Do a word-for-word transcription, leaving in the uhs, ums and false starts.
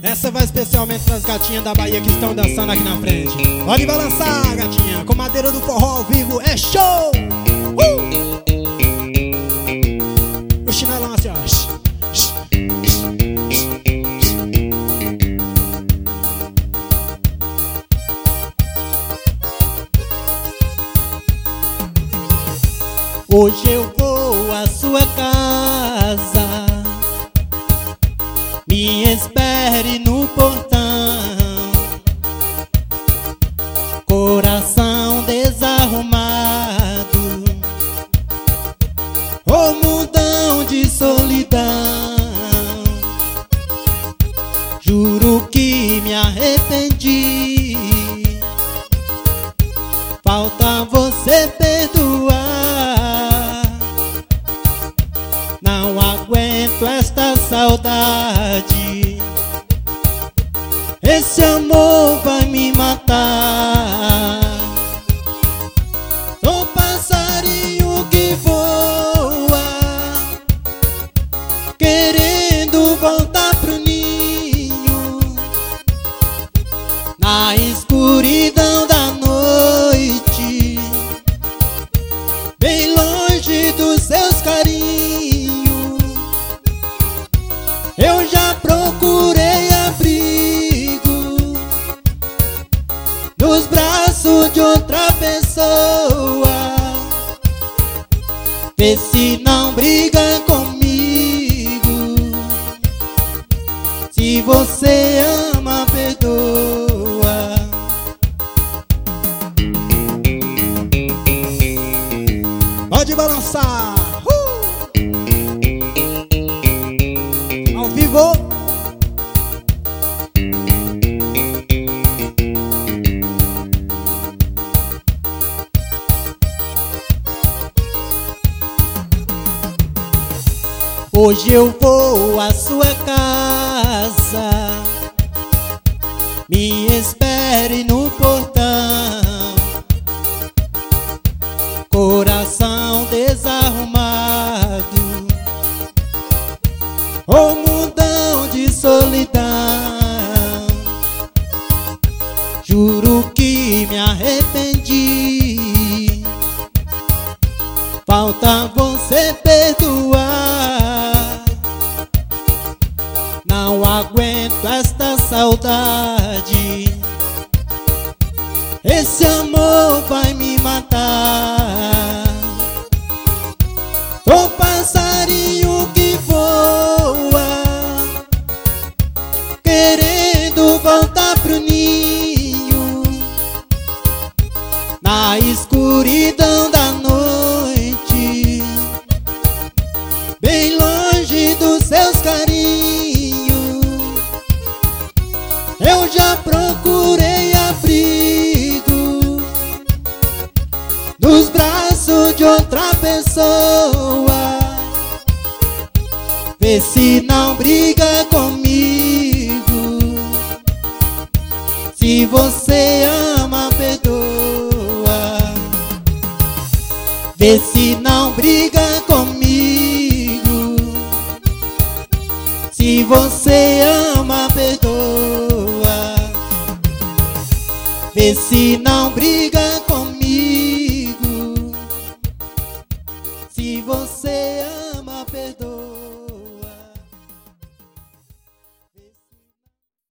Essa vai especialmente para as gatinhas da Bahia que estão dançando aqui na frente. Pode balançar, gatinha, com madeira do forró ao vivo, é show! Uh! O chinelão assim, ó. Hoje eu vou à sua casa, me espere no portão, coração desarrumado, ô mundão de solidão. Juro que me arrependi, falta você perdoar. Não aguento esta saudade, esse amor vai me matar. Sou passarinho que voa, querendo voltar pro ninho, na escuridão da noite, bem longe dos seus carinhos. Eu já procurei abrigo nos braços de outra pessoa. Vê se não briga comigo, se você ama, perdoa. Pode balançar! Vivo. Hoje eu vou à sua casa, me espere no portão, coração desarrumado, ô mundão de solidão. Juro que me arrependi, falta você perdoar. Não aguento esta saudade, esse amor vai me matar. Sou passarinho que voa, querendo voltar pro ninho, na escuridão da noite, bem longe dos seus carinhos. Eu já procurei abrigo nos braços de outra pessoa. Vê se não briga comigo, se você ama, perdoa. Vê se não briga comigo, se você ama, perdoa. Vê se não briga